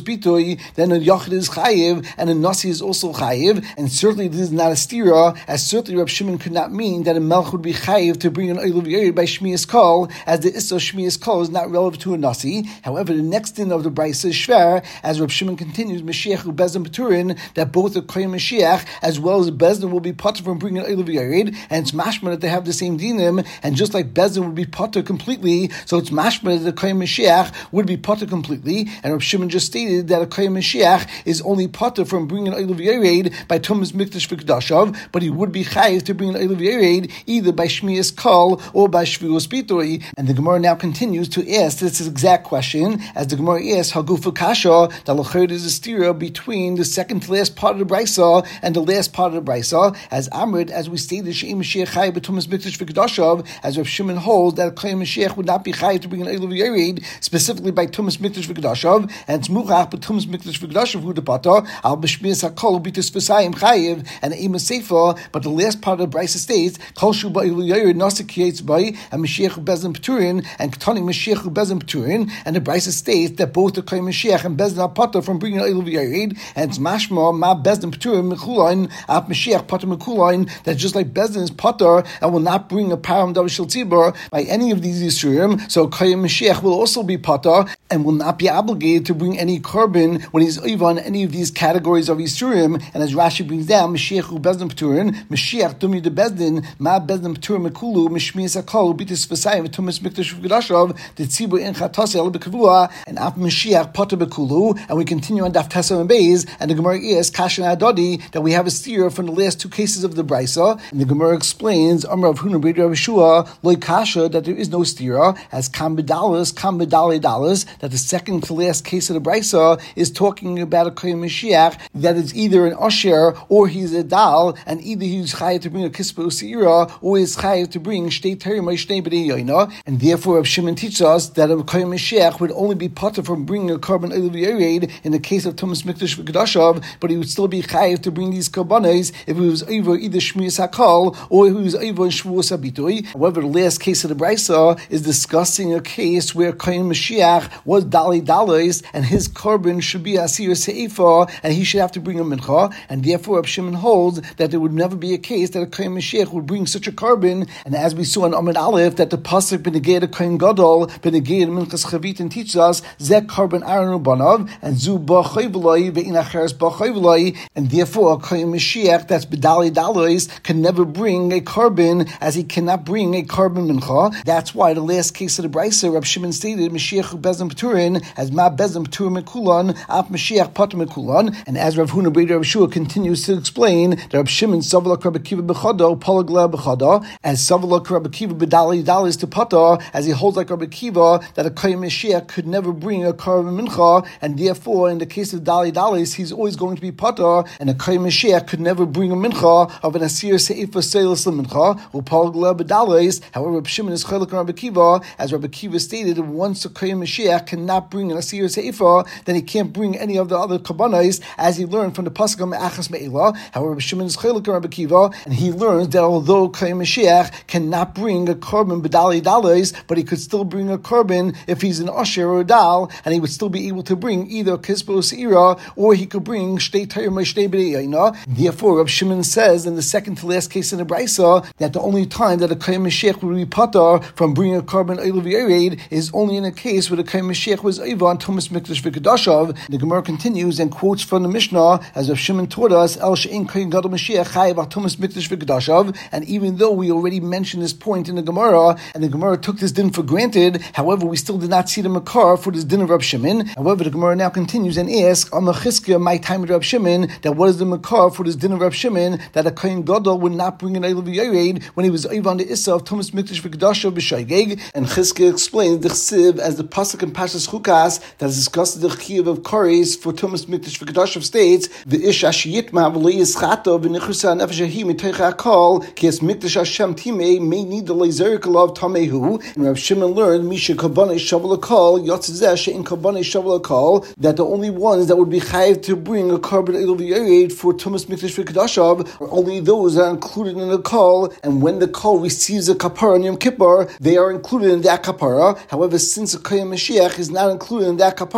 Bitoi, then a Yachid is Chayiv, and a Nasi is also Chayiv, and certainly this is not a stira, as certainly Reb Shimon could not mean that a Melch would be Chayiv to bring an Eiluv Yerid by Shmias Kol, as the Issa Shmias Kol is not relevant to a Nasi. However, the next din of the Brisa is Shver, as Reb Shimon continues, Mashiach u Bezdin Peturin, that both the Kohen Mashiach as well as Bezdin will be potter from bringing an Eiluv Yerid, and it's mashma that they have the same dinim, and just like Bezdin would be potter completely, so it's mashma that the Kohen Mashiach would be potter completely, and Reb Shimon just stated that a Kohen Mashiach is only potter from bringing an Eiluv Yerid by Tumas Mikdash V'Kedashav, but he would be chayiv to bring an Eiluv Yerid either by Shmias Kol or by Shvuos Bitoi. And the Gemara now continues to ask this exact question, as the Gemara asks, Hagufa Kasha, that l'chayr is a stira between the second to last part of the Brisa and the last part of the Brisa, as Amrit, as we stated, She'im Mashiach chayiv b'Tumas Mikdash V'Kedashav, as Rav Shimon holds that a Kohen Mashiach would not be chayiv to bring an Eiluv Yerid specifically by Tumas Mikdash V'Kedashav, and it's muchach b'Tumas Mikdash V'Kedashav who the pater al b'Shmias Hakol u'Bitus V'Sayim chayiv and Ema Sefer. But the last part of the Brisa states Kol Shu Ba'Eiluv Yerid Nasik Yates Bay and Mashiach Bezdin Peturin and Ketani Mashiach Bezdin Peturin, and the Brisa states that both the Kohen Mashiach and Bezdin are pater from bringing an Eiluv Yerid, and it's mashma ma Bezdin Peturin Mechulain ap Mashiach pater Mechulain, that just like Bezdin is pater and will not bring a param davashil tzibur by any of these yisurim, so Kohen Mashiach will also be pater and will not be obligated to bring any carbon when he's over on any of these categories of yisurim. And as Rashi brings down, Mashiach u Bezdin Peturin, Mashiach dumi de Bezdin ma Bezdin Peturin Mekulu Mishmias Hakol Bitis V'Sayim V'Tumas Mikdash V'Kedashav the Tzibur in Chatasi El B'Kavua and Ap Mashiach pater Bekulu. And we continue on Daf Tesa and Beis, and the Gemara is Kashan Adodi, that we have a steer from the last two cases of the Brisa, and the Gemara explains Amar of Huna B'Rei Rav Yeshua Loi Kasha, that there is no stira, as Kam B'Dalas Kam B'Dalei Dalas, that the second to last case of the Brisa is talking about a Kohen Mashiach that is either an Asher or he's a Dal, and either he's chayav to bring a Kispa U'Seira or he's chayav to bring Shtei Terim Shtei B'nei Yoina. And therefore Rav Shimon teaches us that a Kohen Mashiach would only be potter from bringing a carbon Eiluv Yerid in the case of Tumas Mikdash V'Kedashav, but he would still be chayav to bring these karbanos if he was over either Shmias Hakol or if he was over in Shvuos Bitoi. However, the last case of the Brisa is discussing a case where Kohen Mashiach was Dali Dalis and his carbon should be Asir Seifa and he should have to bring a mincha, and therefore Rav Shimon holds that there would never be a case that a Kohen Mashiach would bring such a carbon. And as we saw in Amid Aleph, that the pasuk B'negei the Kohen Gadol B'negei Minchas Chavitin teaches us Zek carbon Aaron Ubanav and Zu Ba Chayvulai Ve'in Acheres Ba Chayvulai, and therefore a Kohen Mashiach that's B'dali Dalis can never bring a carbon as he cannot bring a carbon mincha. That's why the last case of the Brisa, Rav Shimon stated Mashiach Bezdin Peturin as Ma Bezdin Peturin Mekulan Ap Mashiach Pater Mekulan. And as Rav Huna B'Rei Rav Yeshua continues to explain that Rav Shimon Savalak Rabbi Kiva B'Chada Polagla B'Chada as Savalak Rabbi Kiva B'Dali Dalis to Pater, as he holds like Rabbi Kiva that a Kohen Mashiach could never bring a carbon mincha, and therefore in the case of Dali Dalis he's always going to be Pater, and a Kohen Mashiach could never bring a mincha of an Asir Seifa Seilas Mincha or Polagla B'Dalis. However, Rabbi Shimon is Chalak Rabbi Kiva, as Rabbi Kiva stated, once a Kohen Mashiach cannot bring an Asir Seifa, then he can't bring any of the other karbanos, as he learned from the pasuk of Me'achas Me'ela. However, Rabbi Shimon is Chalak Rabbi Kiva, and he learns that although Kohen Mashiach cannot bring a carbon B'Dali Dalis, but he could still bring a carbon if he's an Asher or a Dal, and he would still be able to bring either a Kispa or Seira, or he could bring Shtei Terim Shtei B'nei Yoina. Therefore, Rabbi Shimon says in the second to last case in the Brisa that the only time that a Kohen Mashiach would be pater from bringing a carbon Eiluv Yerid is only in a case where the Kohen Mashiach was over on Tumas Mikdash V'Kedashav. The Gemara continues and quotes from the Mishnah, as Rav Shimon taught us, El She'en Kohen Gadol Mashiach Chayav al Tumas Mikdash V'Kedashav. And even though we already mentioned this point in the Gemara, and the Gemara took this din for granted, however, we still did not see the makar for this din of Rav Shimon. However, the Gemara now continues and asks, on the Chizkiah, my time of Rav Shimon, that what is the makar for this din of Rav Shimon, that a Kohen Gadol would not bring an Eiluv Yerid when he was over on the Issa of Tumas Mikdash V'Kedashav B'Shaygeg. And Chizkiah explains the Chsiv as the pasuk in Pashas Chukas that is discussed the Chiyuv of Koris for Tumas Mikdash V'Kedashav states V'ish Ashiyitma V'lo Yischato V'Nichusa Nefesh Ahi Mitoich HaKol Ki Es Mikdash Hashem Timei May Need the Leizerik Alav Tamehu. And Rav Shimon learned Misha Kabbanei Shavuot Kol Yotzezeh She'in Kabbanei Shavuot Kol, that the only ones that would be chayav to bring a carbon Eiluv Yerid for Tumas Mikdash V'Kedashav are only those that are included in the Kol, and when the Kol receives a kapara on Yom Kippur, they are included in that kapara. However, since a Kohen Mashiach is not included in that kapara,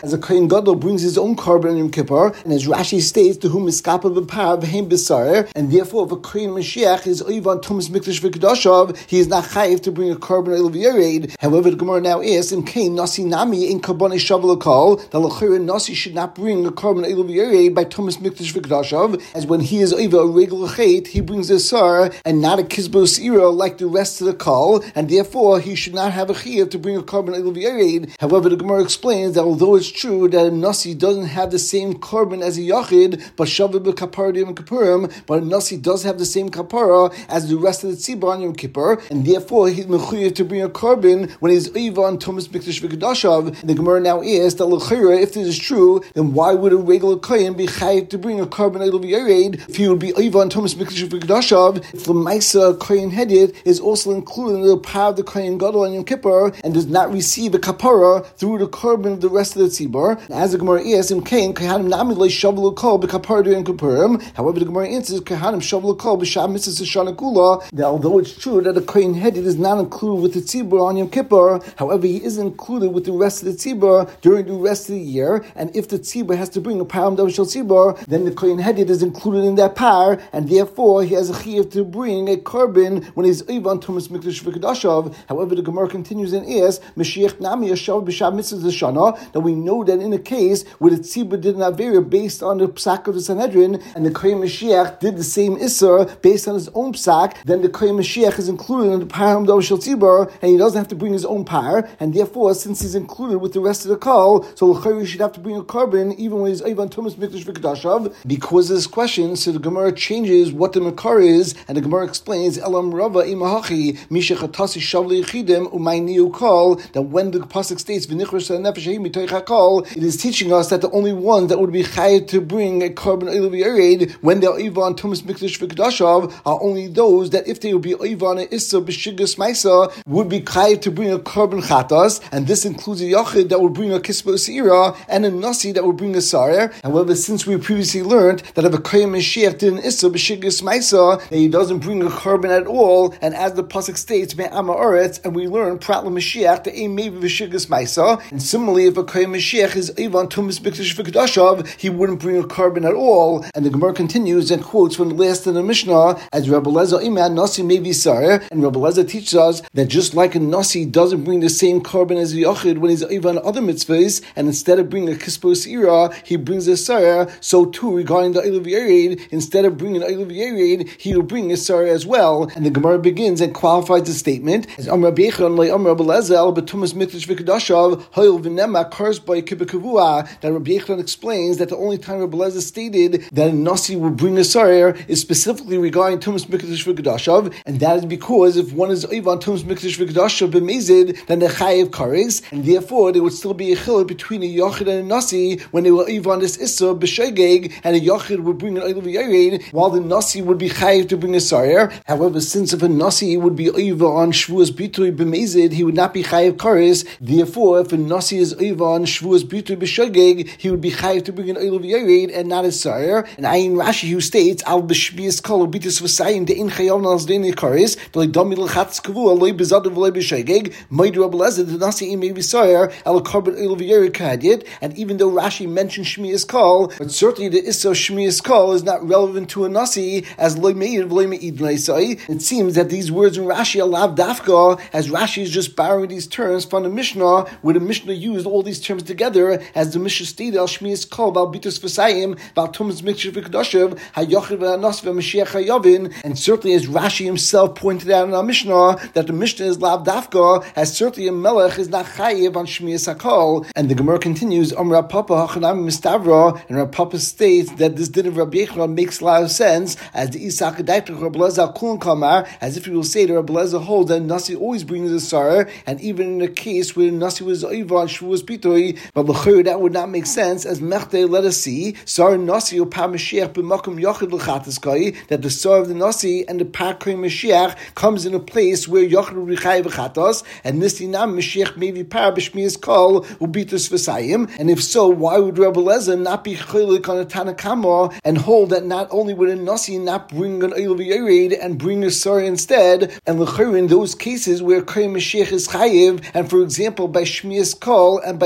as a Kohen Gadol brings his own korban on Yom Kippur, and as Rashi states, to whom is skapa b'par v'heim b'sar, and therefore if a Kohen Mashiach is oivan tumas mikdash v'kedashav, he is not chayiv to bring a korban oil v'yared. However, the Gemara now asks, in Kain nasi nami in karbonei shavu l'kol, that l'chayre nasi should not bring a korban oil v'yared by tumas mikdash v'kedashav, as when he is over a regular chait, he brings a sar and not a kizbos ira like the rest of the kol, and therefore he should not have a chiyuv to bring a korban oil v'yared. However, the Gemara explains that although it's true that a nasi doesn't have the same korban as a yachid, but shavu b'kapara Yom Kippurim, but a nasi does have the same kapara as the rest of the tzibur on Yom Kippur, and therefore he's mechuyev to bring a korban when he's oiva on tumas mikdash v'kedashav. The Gemara now asks that l'chayra, if this is true, then why would a regular kohen be chayiv to bring a korban oil v'yared if he would be oiva on tumas mikdash v'kedashav? If the ma'isa kohen headed is also included in the power of the kohen gadol on Yom Kippur and does not receive a kapara through the korban of the rest of the tzibur, as the Gemara asks, in Kain kohanim nami lo shavu l'kol b'kapara Yom Kippurim. However, the Gemara answers kohanim shavu l'kol b'sham mitzvahs shana kula, that although it's true that a kohen headed is not included with the tzibur on Yom Kippur, however, he is included with the rest of the tzibur during the rest of the year, and if the tzibur has to bring a param davar shel tzibur, then the kohen headed is included in that par, and therefore he has a chiyuv to bring a korban when he's oivan tumas mikdash v'kedashav. However, the Gemara continues and asks, Mashiach nami yashav b'sham mitzvahs shana, that we know that in a case where the tzibur did not vary based on the psak of the Sanhedrin, and the kohen Mashiach did the same isser based on his own psak, then the kohen Mashiach is included in the param davar shel tzibur, and he doesn't have to bring his own par, and therefore, since he's included with the rest of the kol, so l'chayr should have to bring a korban even when he's oivan tumas mikdash v'kedashav. Because of this question, so the Gemara changes what the makar is, and the Gemara explains elam rava imahachi mishachatasi shav leyichidim umayniu kol, that when the pasuk states v'nichrosh nefesh heim mitoich kol, it is teaching us that the only ones that would be chayav to bring a korban oil v'yared when they're oivan tumas mikdash v'kedashav are only those that if they would be oivan a issa b'shigas maisa would be chayav to bring a korban chatas, and this includes a yachid that would bring a kisbos ira and a nasi that would bring a sarer. However, since we previously learned that if a kohen Mashiach did an issa b'shigas maisa, that he doesn't bring a korban at all, and as the pasuk states me'ama oretz, and we learn prat l'mashiach that ain't maybe b'shigas maisa, and similarly if a kohen Mashiach is ivan tumas mikdash v'kedashav, he wouldn't bring a korban at all. And the Gemara continues and quotes from the last of the Mishnah as Rabbi Lezer iman nasi maybe sarer, and Rabbi Lezer teaches us that just like a nasi doesn't bring the same korban as a yachid when he's ivan other mitzvahs, and instead of bringing a kispos ira, he brings a sarer, so too regarding the Eiluv Yered, instead of bringing an Eiluv Yered, he will bring a sarer as well. And the Gemara begins and qualifies the statement as Amar Bechon like Amar Belezel betumas mikdash v'kedashav hoil v'nema kars by kibekavua, that Rabbi Yechon explains that the only time Rabbi Lezer stated that a nasi will bring a sarer is specifically regarding tumas mikdash v'kedashav, and that is because if one is ivan tumas mikdash v'kedashav b'mezid, then the chayiv kares, and therefore there would still be a chiluk between a yachid and a nasi when they were ivan this issa b'shegeg, and a yachid would bring an Eiluv Yered while the nasi would be chayiv to bring a sarer. However, since if a nasi would be over on shvuas bitui b'mezid, he would not be chayiv kares. Therefore, if a nasi is over on shvuas bitui b'shegeg, he would be chayiv to bring an Eiluv Yered and not a sarer. And Ayin Rashi who states al b'shmias kol bitus v'sayim de'in chayav nal zdeni kares d'lei dami l'chatz kavua l'ei b'zadav l'ei b'shegeg ma'id Rabbi Lezer the nasi im maybe sarer al korban Eiluv Yered kadid. And even though Rashi mentions shmias kol, but certainly the issa shmias kol is not relevant to a nasi as loy meid loy meid leisai. It seems that these words in Rashi are lav dafka, as Rashi is just borrowing these terms from the Mishnah, where the Mishnah used all these terms together, as the Mishnah stated al shmias kol val bitus v'sayim val tumas mikdash v'kedashav hayochid v'anas v'mashiach hayavin. And certainly as Rashi himself pointed out in our Mishnah, that the Mishnah is lav dafka, as certainly a melech is not chayiv on shmias hakol. And the Gemara continues Amar Papa hachanam mistavra, and Rav Papa states that this din of Rabbi Yechon makes a lot of sense, as the Isak Adaita Rabbi Lezer Kulon Kamar, as if you will say that Rabbi Lezer holds that nasi always brings a sarer, and even in a case where nasi was oivan shvuas pitoi, but l'chayr that would not make sense, as Mechtei let us see sarer nasi or par Mashiach b'makom yachid l'chataskai, that the sarer of the nasi and the par kohen Mashiach comes in a place where yachid will be chayav v'chatas, and this dinam Mashiach maybe par b'shmias kol ubitus v'sayim. And if so, why would Rabbi Lezer not be chaylik on a Tanakama and hold that not only would a nasi not bring an Eiluv Yered and bring a sarer instead, and l'chayr in those cases where kohen Mashiach is chayiv, and for example by shmias kol and by shvuas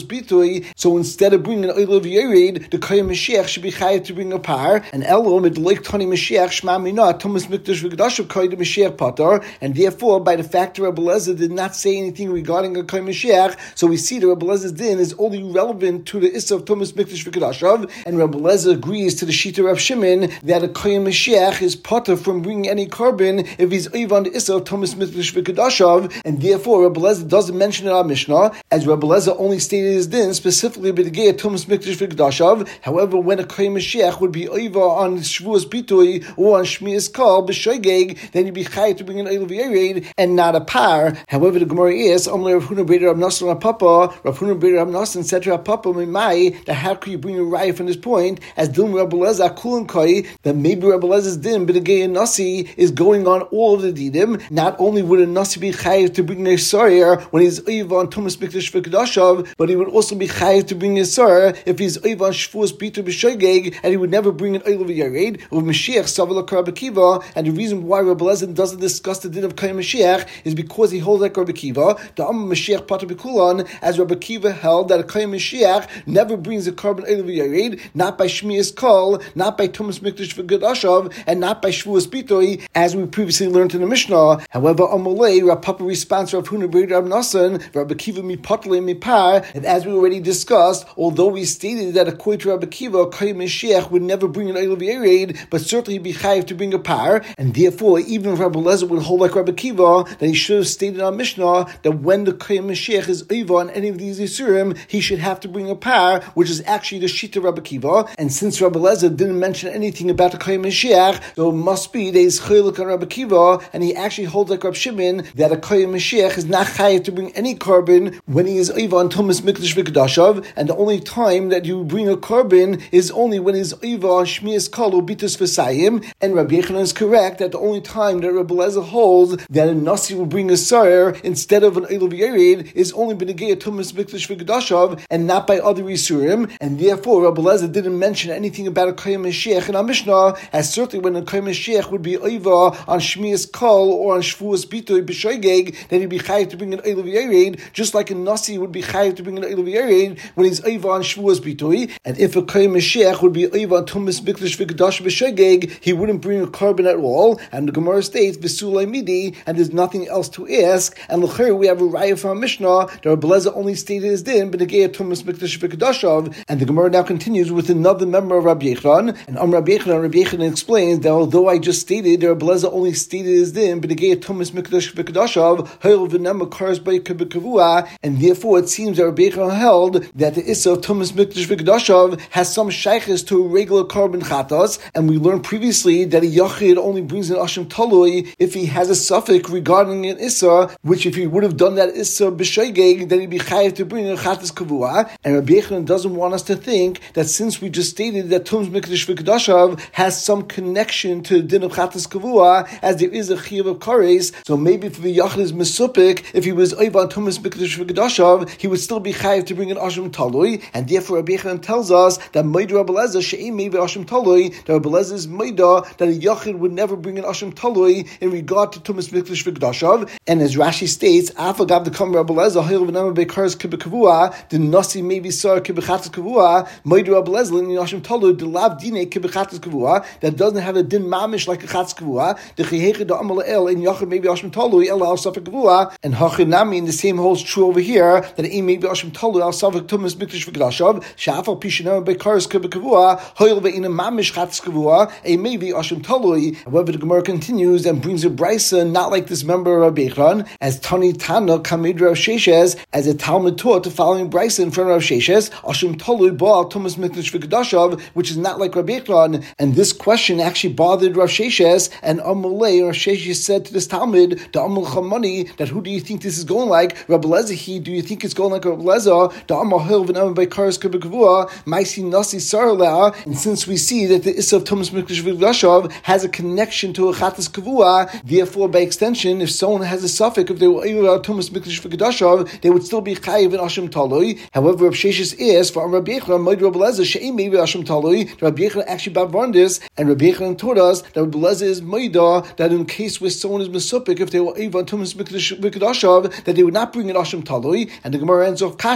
Bitui. So instead of bringing an oil of Yered, the Kohen Mashiach should be chayav to bring a par. And Elo mit Leik Tani Mashiach Shema Mina Tumas Mikdash V'Kedashav Kohen Mashiach Patar. And therefore, by the fact that Rabbi Eliezer did not say anything regarding a Kohen Mashiach, so we see that Rabbi Eliezer din is only relevant to the Issa of Tumas Mikdash V'Kedashav. And Rabbi Eliezer agrees to the Shita Rav Shimon that a Kohen Mashiach is Patar from bringing any carbon if he's Oiv the Issa of Tumas Mikdash V'Kedashav. And therefore, Rabbi Eliezer doesn't mention it in our Mishnah, as Rabbi Eliezer only stated his din specifically by the Gei Tumas Mikdash V'Kedashav. However, when a Kohen Mashiach would be over on Shavuos Bitui or on Shmias Kol b'Shoigeg, then he'd be chayav to bring an oil of Yered and not a par. However, the Gemara is Amar Rav Huna B'Rei Rav Nosson Rav Papa. Rav Huna B'Rei Rav Nosson said to Rav Papa, "Mimai, that how could you bring a raya from this point as Dilm Rabbi Eliezer Kulin Koi that maybe Rabbi Elezer's din b'Negei Nasi is going on all of the dinim? Not only would a Nasi be chayav to bring a Soyer when he's oiv on Tumas Mikdash V'Kedashav, but he would also be chayav to bring a Soyer if he's oiv on Shavuos Bitur b'Shoigeg, and he would never bring an oil of Yered of Mashiach Savala Rabbi Kiva. And the reason why Rabbi Eliezer doesn't discuss the din of Kohen Mashiach is because he holds like Rabbi Kiva, the Am Mashiach Pater B'Kulan, as Rabbi Kiva held that a Kohen Mashiach never brings a carbon oil of Yered, not by Shmias Kol, not by Tumas Mikdash V'Kedashav, and not by Shavuos Bitui, as we previously learned in the Mishnah. However, Amalei, Rav Papa responds to Rav Huna B'Rei Rav Nosson, Rabbi Kiva mi Patle mi Par, and as we already discussed, although we stated that according to Rabbi Kiva, Kohen Mashiach would never bring an oil of Yered, but certainly be chayav to bring a par, and therefore, even if Rabbi Eliezer would hold like Rabbi Kiva, then he should have stated in our Mishnah that when the Kohen Mashiach is over on any of these Yisurim, he should have to bring a par, which is actually the Shita Rabbi Kiva. And since Rabbi Eliezer didn't mention anything about the Kohen Mashiach, so it must be that he's chaylik on Rabbi Kiva, and he actually holds like Rabbi Shimon that a Kohen Mashiach is not chayav to bring any carbon when he is over on Tumas Mikdash V'Kedashav, and the only time that you bring a carbon is only when he's over on Shmias Kol or Bitus V'Sayim. And Rabbi Yechanan is correct that the only time that Rabbi Eliezer holds that a Nasi will bring a Sayer instead of an Oil of Yered is only B'Negei Tumas Mikdash V'Kedashav and not by other Yisurim. And therefore, Rabbi Eliezer didn't mention anything about a Kohen Mashiach in our Mishnah, as certainly when a Kohen Mashiach would be over on Shmias Kol or on Shavuos Bitui b'Shoigeg, then he'd be chayav to bring an Oil of Yered, just like a Nasi would be chayav to bring an Oil of Yered when he's over on Shavuos Bitui. And if a Kohen Mashiach would be over on Tumas Mikdash V'Kedashav b'Shoigeg, he wouldn't bring a carbon at all. And the Gemara states V'sulei midi, and there's nothing else to ask. And l'chayr we have a raya from Mishnah that Rabbi Eliezer only stated his din b'Negei Tumas Mikdash V'Kedashav. And the Gemara now continues with another member of Rabbi Yechanan, and Am Rabbi Yechanan, Rabbi Yechanan explains that although I just stated that Rabbi Eliezer only stated his din b'Negei Tumas Mikdash V'Kedashav, Hayil v'nem Karas B'Yika B'Kavua, and therefore it seems that Rabbi Yechanan held that the Issa of Tumas Mikdash V'Kedashav has some shaykhs to a regular carbon chatas, and we learned previously that a yachid only brings an asham talui if he has a suffix regarding an Issa, which if he would have done that Issa b'shoigeg, then he'd be chayav to bring a chatas kavua. And Rabbi Yechanan doesn't want us to think that since we just stated that Tumas Mikdash V'Kedashav has some connection to the din of chatas kavua, as there is a chiyuv of kares, so maybe if the yachid is mesupik, if he was oiv on Tumas Mikdash V'Kedashav, he would still be chayav to bring an asham talui. And therefore Rabbi Yechanan tells us that Maida Rabbi Eliezer she'im maybe asham talui, that Rabbi Eliezer is Maida that a yachid would never bring an asham talui in regard to Tumas Mikdash V'Kedashav. And as Rashi states, afagav the kam Rabbi Eliezer hayil v'nama beikaras kibekavua, the nasi maybe sar kibechatas kavua, Maida Rabbi Eliezer in asham talui the lav dine kibechatas kavua, that doesn't have a din mamish like a chatas kavua, the chiheke the amal el in yachid maybe asham talui el al safek kavua, and hachinami in the same holds true over here that a maybe asham talui al safek Tumas Mikdash V'Kedashav shafal pishinama beikaras kibekavua hayil ve'ina mamish chatas kavua a maybe asham talui. However, the Gemara continues and brings a brisa not like this member of Rabbi Yechanan, as Tani Tana Kamid Rav Sheshes, as a Talmud taught the following brisa in front of Rav Sheshes, asham talui baal Tumas Mikdash V'Kedashav, which is not like Rabbi Yechanan. And this question actually bothered Rav Sheshes, and Amalei Rav Sheshes said to this Talmud, the Amal Chamani, that who do you think this is going like? Rabbi Eliezer, he, do you think it's going like Rabbi Eliezer? The Amal Hil v'nam beikaras kibekavua, Maisi Nasi Sarla. And since we see that the Issa of Tumas Mikdash V'Kedashav has a connection to a chatas kavua, therefore by extension, if someone has a suffix, if they were able to Tumas Mikdash V'Kedashav, they would still be chayiv in asham talui. However, Rav Sheshes is for Rabbi Yechanan, Maida Rabbi Eliezer she'im maybe asham talui. Rabbi Yechanan actually bavarned this, and Rabbi Yechanan taught us that Rabbi Eliezer is Maida that in case where someone is mesupik, if they were able to Tumas Mikdash V'Kedashav, that they would not bring an asham talui. And the Gemara ends off kasha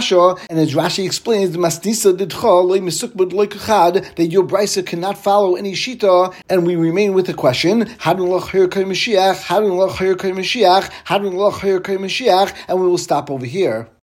kasha, and as Rashi explains, the masnisa didcha loy mesukbud loy kachad, that your brisa cannot follow any shita, and we remain with the question, hadun lach hayr kay Mashiach, hadun lach hayr kay Mashiach, hadun lach hayr kay Mashiach, and we will stop over here.